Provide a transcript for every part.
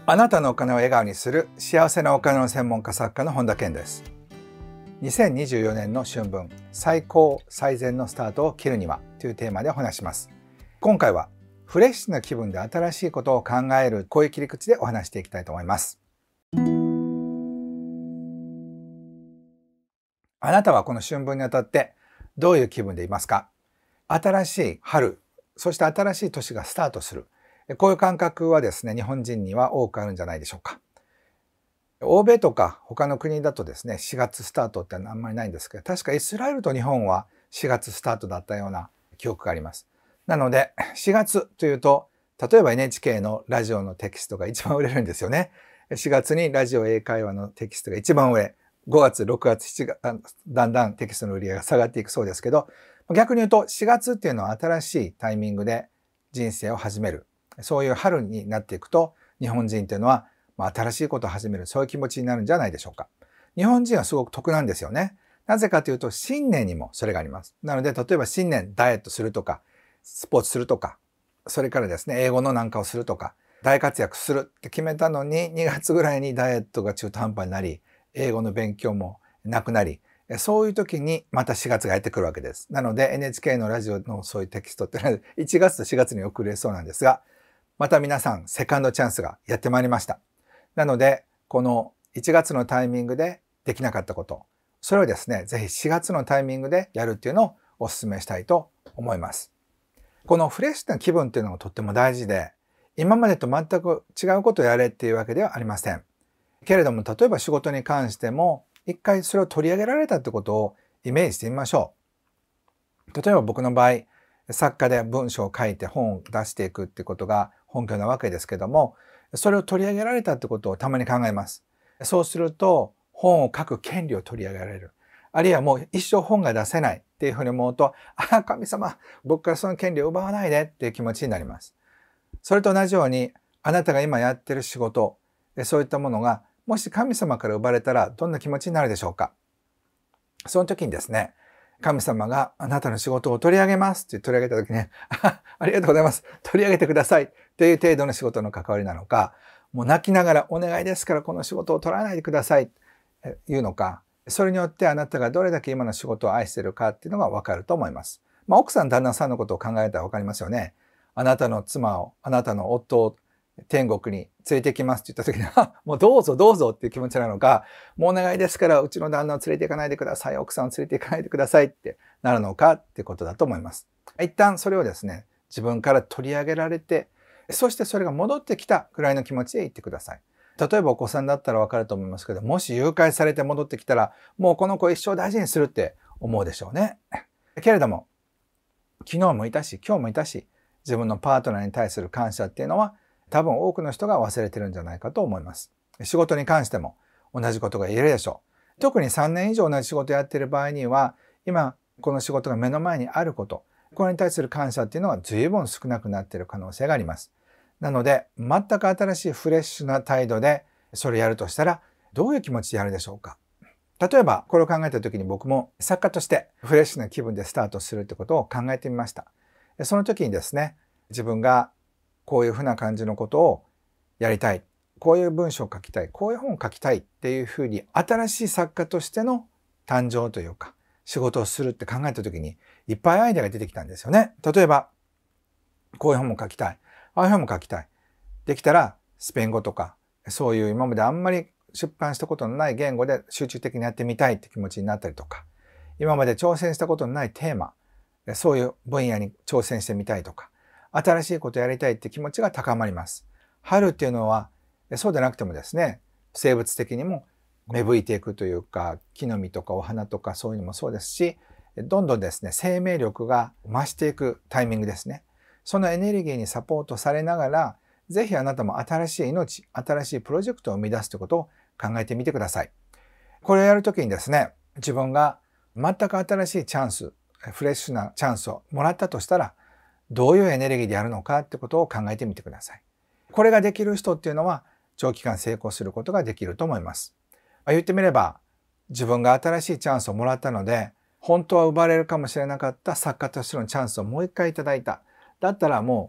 あなたのお金を笑顔にする幸せなお金の専門家作家の本田健です。2024年の春分、最高最善のスタートを切るにはというテーマでお話します。今回はフレッシュな気分で新しいことを考える、こういう切り口でお話していきたいと思います。あなたはこの春分にあたってどういう気分でいますか？新しい春、そして新しい年がスタートする。こういう感覚はですね、日本人には多くあるんじゃないでしょうか。欧米とか他の国だとですね、4月スタートってあんまりないんですけど、確かイスラエルと日本は4月スタートだったような記憶があります。なので、4月というと、例えば NHK のラジオのテキストが一番売れるんですよね。4月にラジオ英会話のテキストが一番売れ、5月、6月、7月、だんだんテキストの売り上げが下がっていくそうですけど、逆に言うと4月っていうのは新しいタイミングで人生を始める。そういう春になっていくと、日本人っていうのは新しいことを始める、そういう気持ちになるんじゃないでしょうか。日本人はすごく得なんですよね。なぜかというと、新年にもそれがあります。なので、例えば新年ダイエットするとか、スポーツするとか、それからですね、英語のなんかをするとか、大活躍するって決めたのに、2月ぐらいにダイエットが中途半端になり、英語の勉強もなくなり、そういう時にまた4月がやってくるわけです。なので NHK のラジオのそういうテキストってのは1月と4月に遅れそうなんですが、また皆さんセカンドチャンスがやってまいりました。なので、この1月のタイミングでできなかったこと、それをですね、ぜひ4月のタイミングでやるっていうのをお勧めしたいと思います。このフレッシュな気分っていうのがとっても大事で、今までと全く違うことをやれっていうわけではありません。けれども、例えば仕事に関しても、一回それを取り上げられたってことをイメージしてみましょう。例えば僕の場合、作家で文章を書いて本を出していくってことが本業なわけですけども、それを取り上げられたってことをたまに考えます。そうすると、本を書く権利を取り上げられる。あるいはもう一生本が出せないっていうふうに思うと、ああ、神様、僕からその権利を奪わないでっていう気持ちになります。それと同じように、あなたが今やってる仕事、そういったものが、もし神様から奪われたらどんな気持ちになるでしょうか。その時にですね、神様があなたの仕事を取り上げますって取り上げた時に、ありがとうございます。取り上げてくださいっていう程度の仕事の関わりなのか、もう泣きながらお願いですからこの仕事を取らないでくださいっていうのか、それによってあなたがどれだけ今の仕事を愛しているかっていうのがわかると思います。奥さん、旦那さんのことを考えたらわかりますよね。あなたの妻を、あなたの夫を天国に連れて行きますって言った時に、もうどうぞどうぞっていう気持ちなのか、もうお願いですからうちの旦那を連れて行かないでください、奥さんを連れて行かないでくださいってなるのかってことだと思います。一旦それをですね、自分から取り上げられて、そしてそれが戻ってきたくらいの気持ちで言ってください。例えばお子さんだったらわかると思いますけど、もし誘拐されて戻ってきたら、もうこの子一生大事にするって思うでしょうね。けれども、昨日もいたし、今日もいたし、自分のパートナーに対する感謝っていうのは、多分多くの人が忘れてるんじゃないかと思います。仕事に関しても同じことが言えるでしょう。特に3年以上同じ仕事をやっている場合には、今この仕事が目の前にあること、これに対する感謝っていうのは随分少なくなっている可能性があります。なので、全く新しいフレッシュな態度でそれをやるとしたら、どういう気持ちでやるでしょうか。例えば、これを考えた時に僕も作家としてフレッシュな気分でスタートするってことを考えてみました。その時にですね、自分がこういうふうな感じのことをやりたい。こういう文章を書きたい。こういう本を書きたいっていうふうに、新しい作家としての誕生というか、仕事をするって考えた時に、いっぱいアイデアが出てきたんですよね。例えば、こういう本も書きたい。ああいう本も書きたい。できたら、スペイン語とか、そういう今まであんまり出版したことのない言語で集中的にやってみたいって気持ちになったりとか、今まで挑戦したことのないテーマ、そういう分野に挑戦してみたいとか、新しいことをやりたいって気持ちが高まります。春っていうのは、そうでなくてもですね、生物的にも芽吹いていくというか、木の実とかお花とかそういうのもそうですし、どんどんですね、生命力が増していくタイミングですね。そのエネルギーにサポートされながら、ぜひあなたも新しい命、新しいプロジェクトを生み出すということを考えてみてください。これをやるときにですね、自分が全く新しいチャンス、フレッシュなチャンスをもらったとしたら、どういうエネルギーでやるのかってことを考えてみてください。これができる人っていうのは長期間成功することができると思います。言ってみれば、自分が新しいチャンスをもらったので、本当は奪われるかもしれなかった作家としてのチャンスをもう一回いただいた。だったらもう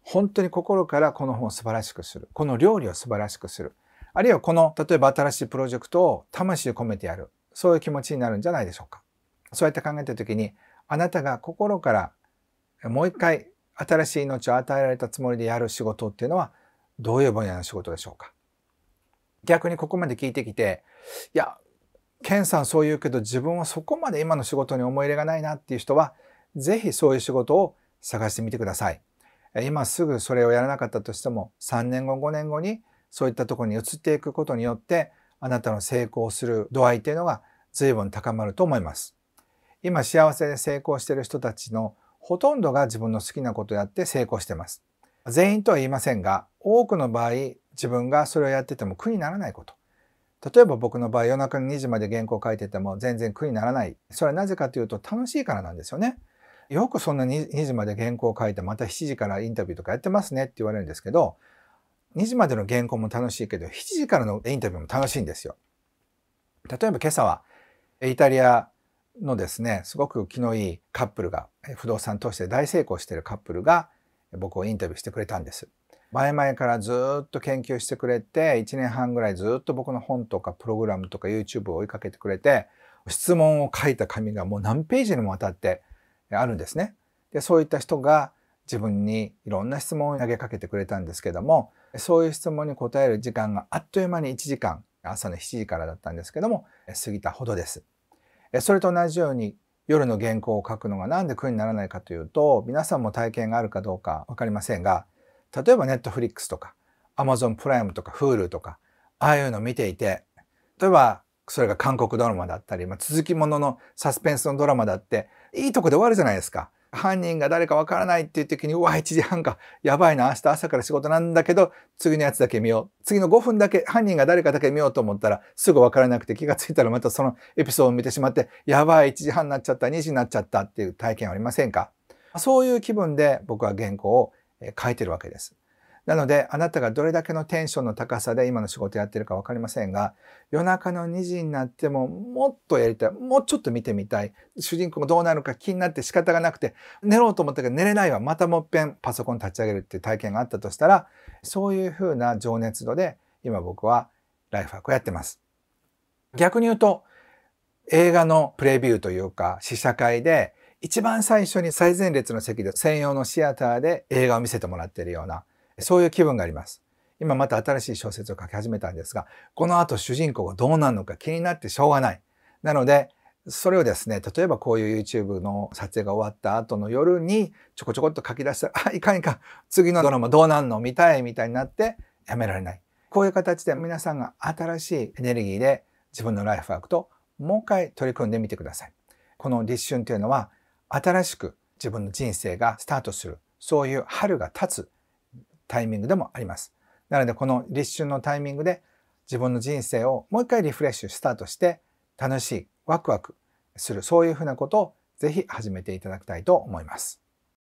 本当に心からこの本を素晴らしくする。この料理を素晴らしくする。あるいはこの、例えば新しいプロジェクトを魂を込めてやる。そういう気持ちになるんじゃないでしょうか。そうやって考えたときに、あなたが心からもう一回新しい命を与えられたつもりでやる仕事っていうのは、どういう分野の仕事でしょうか。逆にここまで聞いてきて、いや、ケンさんそう言うけど自分はそこまで今の仕事に思い入れがないなっていう人は、ぜひそういう仕事を探してみてください。今すぐそれをやらなかったとしても、3年後、5年後にそういったところに移っていくことによって、あなたの成功する度合いっていうのが随分高まると思います。今幸せで成功している人たちのほとんどが自分の好きなことをやって成功しています。全員とは言いませんが、多くの場合、自分がそれをやってても苦にならないこと。例えば僕の場合、夜中の2時まで原稿を書いてても全然苦にならない。それはなぜかというと楽しいからなんですよね。よくそんな2時まで原稿を書いてまた7時からインタビューとかやってますねって言われるんですけど、2時までの原稿も楽しいけど、7時からのインタビューも楽しいんですよ。例えば今朝はイタリアのですね、すごく気のいいカップルが、不動産投資で大成功しているカップルが僕をインタビューしてくれたんです。前々からずっと研究してくれて、1年半ぐらいずっと僕の本とかプログラムとか YouTube を追いかけてくれて、質問を書いた紙がもう何ページにもわたってあるんですね。で、そういった人が自分にいろんな質問を投げかけてくれたんですけども、そういう質問に答える時間があっという間に1時間、朝の7時からだったんですけども、過ぎたほどです。それと同じように夜の原稿を書くのがなんで苦にならないかというと、皆さんも体験があるかどうかわかりませんが、例えば Netflix とか Amazon プライムとか Hulu とか、ああいうのを見ていて、例えばそれが韓国ドラマだったり、続きもののサスペンスのドラマだって、いいとこで終わるじゃないですか。犯人が誰かわからないっていう時に、うわ、1時半か、やばいな、明日朝から仕事なんだけど、次のやつだけ見よう。次の5分だけ、犯人が誰かだけ見ようと思ったら、すぐわからなくて気がついたらまたそのエピソードを見てしまって、やばい、1時半になっちゃった、2時になっちゃったっていう体験はありませんか？そういう気分で僕は原稿を書いてるわけです。なので、あなたがどれだけのテンションの高さで今の仕事やってるかわかりませんが、夜中の2時になってももっとやりたい、もうちょっと見てみたい、主人公がどうなるか気になって仕方がなくて、寝ろうと思ったけど寝れないわ、またもっぺんパソコン立ち上げるっていう体験があったとしたら、そういう風な情熱度で今僕はライフワークをやってます。逆に言うと、映画のプレビューというか試写会で一番最初に最前列の席で専用のシアターで映画を見せてもらっているような、そういう気分があります。今また新しい小説を書き始めたんですが、この後主人公がどうなるのか気になってしょうがない。なので、それをですね、例えばこういう YouTube の撮影が終わった後の夜にちょこちょこっと書き出したら、いかんいかん、次のドラマどうなんの見たいみたいになってやめられない。こういう形で皆さんが新しいエネルギーで自分のライフワークともう一回取り組んでみてください。この立春というのは新しく自分の人生がスタートする、そういう春が経つタイミングでもあります。なのでこの立春のタイミングで自分の人生をもう一回リフレッシュスタートして楽しいワクワクする、そういうふうなことをぜひ始めていただきたいと思います。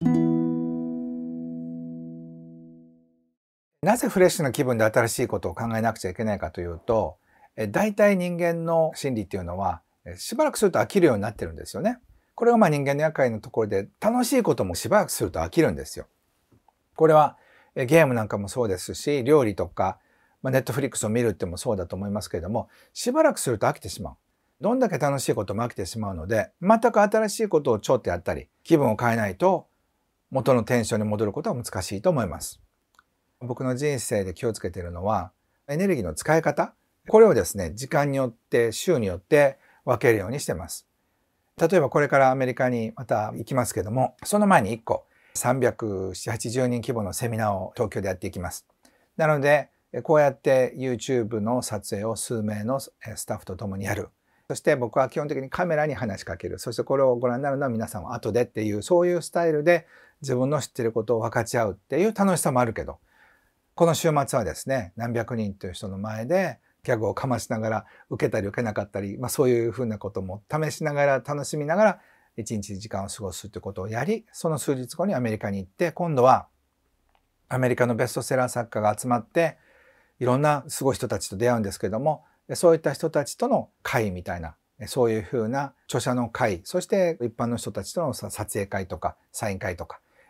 なぜフレッシュな気分で新しいことを考えなくちゃいけないかというと、大体人間の心理っていうのはしばらくすると飽きるようになってるんですよね。これが人間の厄介なところで、楽しいこともしばらくすると飽きるんですよ。これはゲームなんかもそうですし、料理とか、ネットフリックスを見るってもそうだと思いますけれども、しばらくすると飽きてしまう。どんだけ楽しいことも飽きてしまうので、全く新しいことをちょっとやったり、気分を変えないと元のテンションに戻ることは難しいと思います。僕の人生で気をつけているのは、エネルギーの使い方。これをですね、時間によって、週によって分けるようにしてます。例えばこれからアメリカにまた行きますけども、その前に1個、380人規模のセミナーを東京でやっていきます。なので、こうやって YouTube の撮影を数名のスタッフと共にやる。そして僕は基本的にカメラに話しかける。そしてこれをご覧になるのは皆さんは後でっていう、そういうスタイルで自分の知っていることを分かち合うっていう楽しさもあるけど、この週末はですね、何百人という人の前でギャグをかましながら受けたり受けなかったり、そういうふうなことも試しながら楽しみながら一日時間を過ごすということをやり、その数日後にアメリカに行って、今度はアメリカのベストセラー作家が集まって、いろんなすごい人たちと出会うんですけども、そういった人たちとの会みたいな、そういうふうな著者の会、そして一般の人たちとの撮影会とかサイン会とか、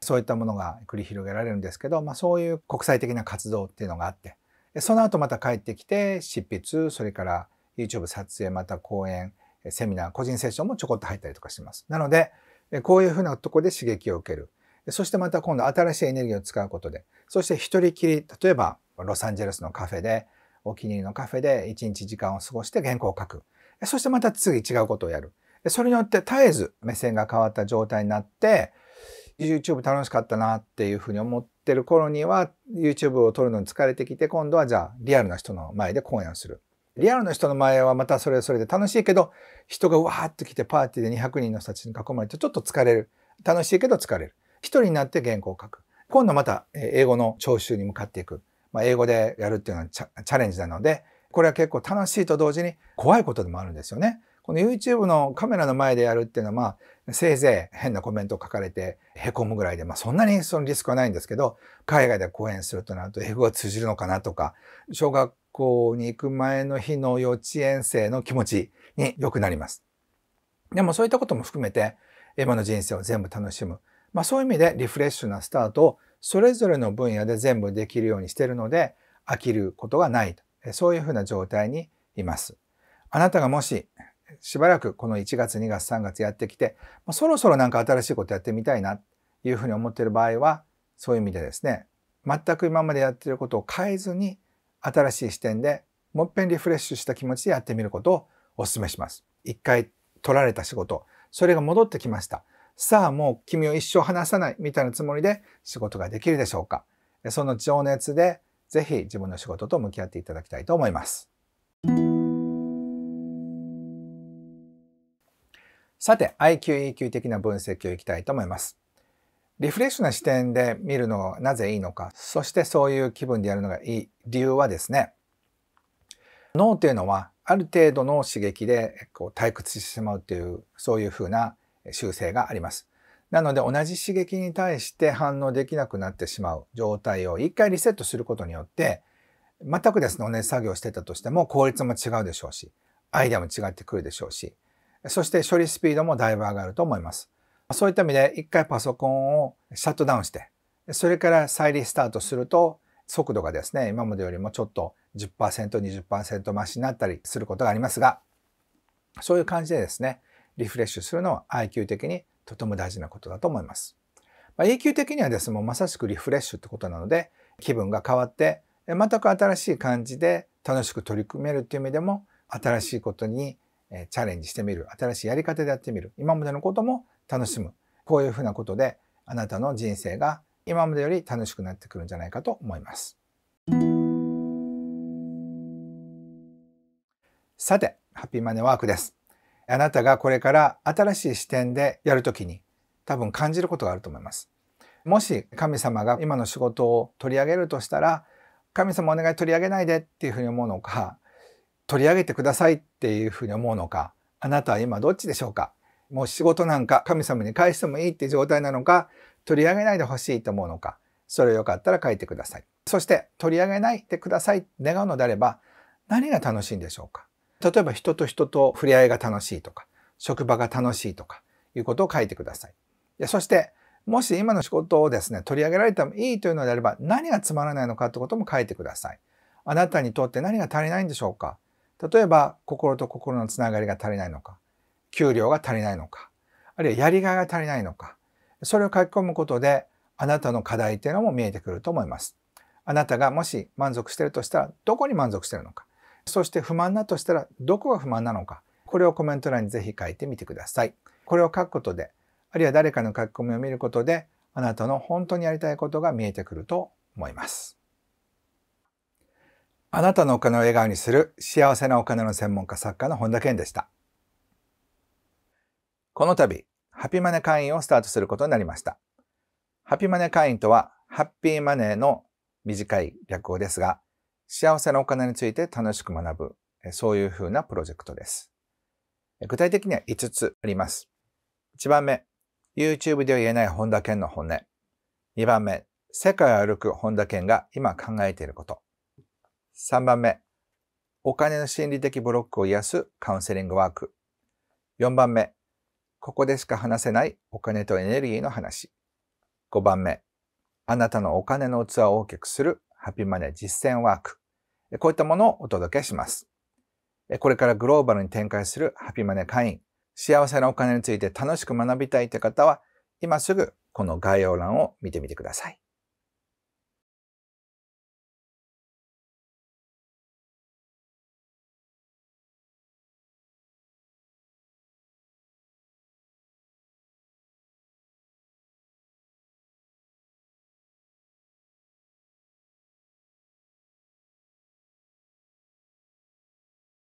そういったものが繰り広げられるんですけど、そういう国際的な活動っていうのがあって、その後また帰ってきて執筆、それから YouTube 撮影、また講演、セミナー、個人セッションもちょこっと入ったりとかします。なので、こういうふうなところで刺激を受ける。そしてまた今度新しいエネルギーを使うことで、そして一人きり、例えばロサンゼルスのカフェで、お気に入りのカフェで一日時間を過ごして原稿を書く。そしてまた次違うことをやる。それによって絶えず目線が変わった状態になって、YouTube 楽しかったなっていうふうに思ってる頃には、YouTube を撮るのに疲れてきて、今度はじゃあリアルな人の前で講演をする。リアルな人の前はまたそれで楽しいけど、人がわーっと来てパーティーで200人の人たちに囲まれてちょっと疲れる。楽しいけど疲れる。一人になって原稿を書く。今度また英語の聴衆に向かっていく。英語でやるっていうのはチャレンジなので、これは結構楽しいと同時に怖いことでもあるんですよね。この YouTube のカメラの前でやるっていうのはせいぜい変なコメントを書かれて凹むぐらいで、そんなにそのリスクはないんですけど、海外で講演するとなると英語が通じるのかなとか、小学校に行く前の日の幼稚園生の気持ちに良くなります。でもそういったことも含めて、今の人生を全部楽しむ。そういう意味でリフレッシュなスタートをそれぞれの分野で全部できるようにしているので、飽きることがない。そういうふうな状態にいます。あなたがもししばらくこの1月、2月、3月やってきて、そろそろなんか新しいことやってみたいなというふうに思っている場合は、そういう意味でですね、全く今までやっていることを変えずに、新しい視点でもっぺんリフレッシュした気持ちでやってみることをお勧めします。一回取られた仕事、それが戻ってきました。さあもう君を一生離さないみたいなつもりで仕事ができるでしょうか。その情熱でぜひ自分の仕事と向き合っていただきたいと思います。さて、IQ、EQ 的な分析をいきたいと思います。リフレッシュな視点で見るのがなぜいいのか、そしてそういう気分でやるのがいい理由はですね、脳というのはある程度の刺激で退屈してしまうという、そういうふうな習性があります。なので同じ刺激に対して反応できなくなってしまう状態を一回リセットすることによって、全くですね、同じ作業をしてたとしても効率も違うでしょうし、アイデアも違ってくるでしょうし、そして処理スピードもだいぶ上がると思います。そういった意味で一回パソコンをシャットダウンして、それから再リスタートすると速度がですね、今までよりもちょっと 10%、20% 増しになったりすることがありますが、そういう感じでですね、リフレッシュするのは IQ 的にとても大事なことだと思います。EQ 的にはですね、もうまさしくリフレッシュってことなので、気分が変わって、全く新しい感じで楽しく取り組めるっていう意味でも、新しいことにチャレンジしてみる。新しいやり方でやってみる。今までのことも楽しむ。こういうふうなことで、あなたの人生が今までより楽しくなってくるんじゃないかと思います。さて、ハッピーマネーワークです。あなたがこれから新しい視点でやるときに多分感じることがあると思います。もし神様が今の仕事を取り上げるとしたら、神様お願い取り上げないでっていうふうに思うのか、取り上げてくださいっていうふうに思うのか、あなたは今どっちでしょうか。もう仕事なんか神様に返してもいいっていう状態なのか、取り上げないでほしいと思うのか、それをよかったら書いてください。そして取り上げないでください願うのであれば、何が楽しいんでしょうか。例えば人と人と触れ合いが楽しいとか、職場が楽しいとかいうことを書いてください。そしてもし今の仕事をですね、取り上げられてもいいというのであれば、何がつまらないのかということも書いてください。あなたにとって何が足りないんでしょうか。例えば、心と心のつながりが足りないのか、給料が足りないのか、あるいはやりがいが足りないのか、それを書き込むことで、あなたの課題というのも見えてくると思います。あなたがもし満足しているとしたら、どこに満足しているのか、そして不満だとしたら、どこが不満なのか、これをコメント欄にぜひ書いてみてください。これを書くことで、あるいは誰かの書き込みを見ることで、あなたの本当にやりたいことが見えてくると思います。あなたのお金を笑顔にする幸せなお金の専門家作家の本田健でした。この度、ハッピーマネー会員をスタートすることになりました。ハッピーマネー会員とは、ハッピーマネーの短い略語ですが、幸せなお金について楽しく学ぶ、そういうふうなプロジェクトです。具体的には5つあります。1番目、YouTube では言えない本田健の本音。2番目、世界を歩く本田健が今考えていること。3番目、お金の心理的ブロックを癒すカウンセリングワーク。4番目、ここでしか話せないお金とエネルギーの話。 5番目、あなたのお金の器を大きくするハッピーマネー実践ワーク。こういったものをお届けします。これからグローバルに展開するハッピーマネー会員、幸せなお金について楽しく学びたいという方は、今すぐこの概要欄を見てみてください。